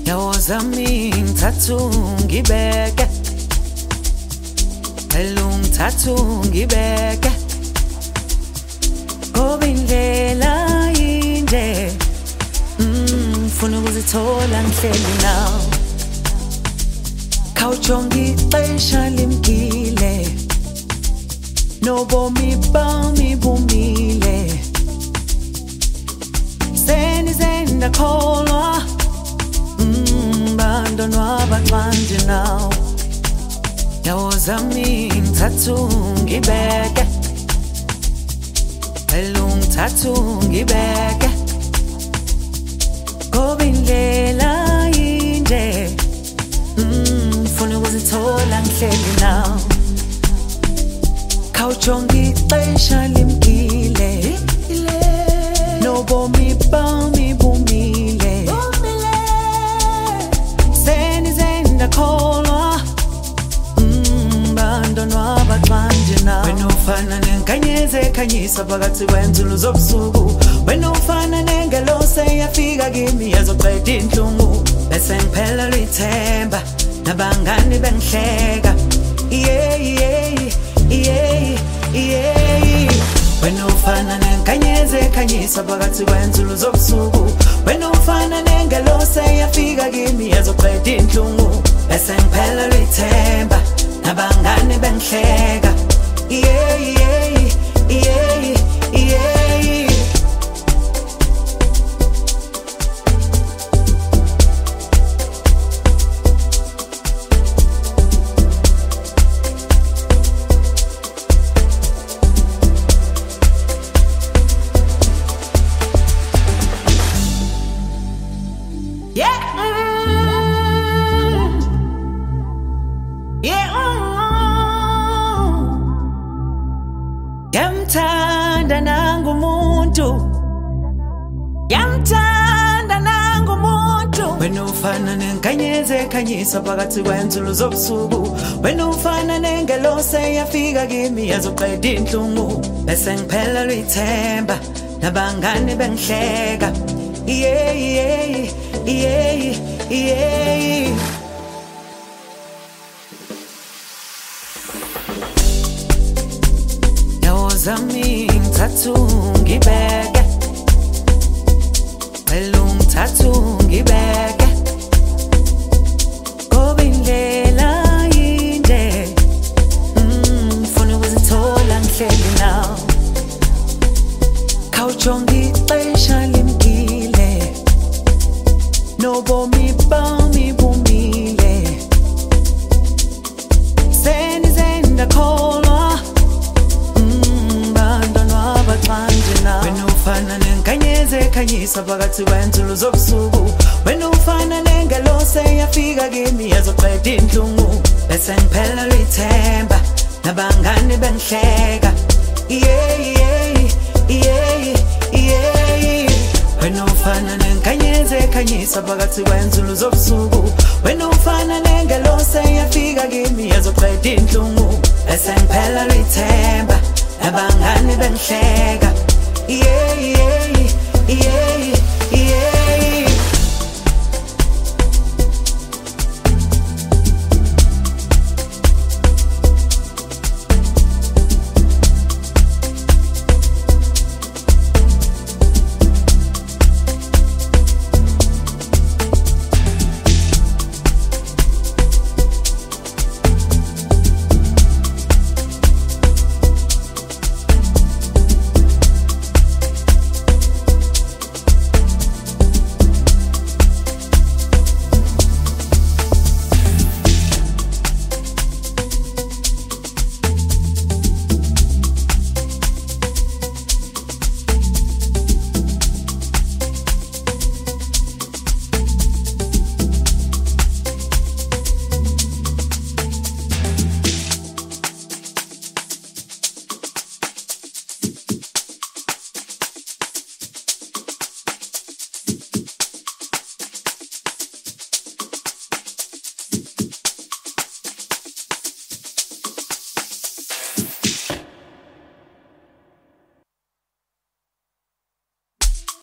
Yawozami ngithathu ngibeke ngithathu ngibeke ngoba indlela yinde ngifuna ukuzithola ngihleli nawe khawujonga ixesha limkile nobomi bami bumile sendakholwa bandonwaba xa ndinawe yawozami ngithathu ngibeke ngithathu ngibeke ngoba indlela yinde ngifuna ukuzithola ngihleli nawe khawujonga ixesha limkile nobomi bami bumile sendakholwa bandonwaba xa ndinawe wena ufana nenkanyezi ekhanyisa phakathi kwenzulu zobusuku wena ufana nengelosi eyafika kimi yazoqeda inhlungu bese ngiphelelwa ithemba nabangani bengihleka wena ufana nenkanyezi ekhanyisa phakathi kwenzulu zobusuku wena ufana nengelosi eyafika kimi yazoqeda inhlungu bese ngiphelelwa ithemba nabangani bengihleka Yamthanda nangumuntu wena ufana nenkanyezi ekhanyisa phakathi kwenzulu zobusuku wena ufana nengelosi eyafika kimi yazoqeda inhlungu bese ngiphelelwa ithemba nabangani bengihleka yawozami ngithathu ngibeke ngithathu ngibeke ngoba indlela yinde ngifuna ukuzithola ngihleli nawe khawujonga ixesha limkile nobomi bami bumile sendakholwa bandonwaba xa ndinawe wena ufana nenkanyezi ekhanyisa phakathi kwenzulu zobusuku wena ufana nengelosi eyafika kimi yazoqeda inhlungu bese ngiphelelwa ithemba nabangani bengihleka wena ufana nenkanyezi ekhanyisa phakathi kwenzulu zobusuku wena ufana nengelosi eyafika kimi yazoqeda inhlungu bese ngiphelelwa ithemba nabangani bengihleka